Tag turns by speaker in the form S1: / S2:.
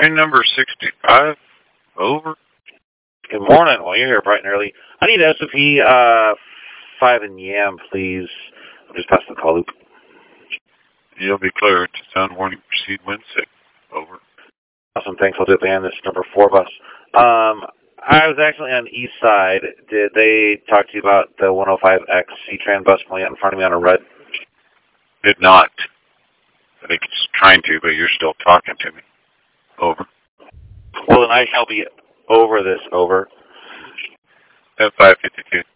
S1: Train number 65, over.
S2: Good morning. Well, you're here bright and early. I need SOP 5 in Yam, please. I'll just pass the call loop.
S1: You'll be cleared to sound warning, proceed when safe, over.
S2: Awesome, thanks. I'll do it at the end. This is number 4 bus. I was actually on the east side. Did they talk to you about the 105X C-Tran bus pulling out in front of me on a red?
S1: Did not. I think it's trying to, but you're still talking to me. Over.
S2: Well, then I shall be over this, over.
S1: At 552.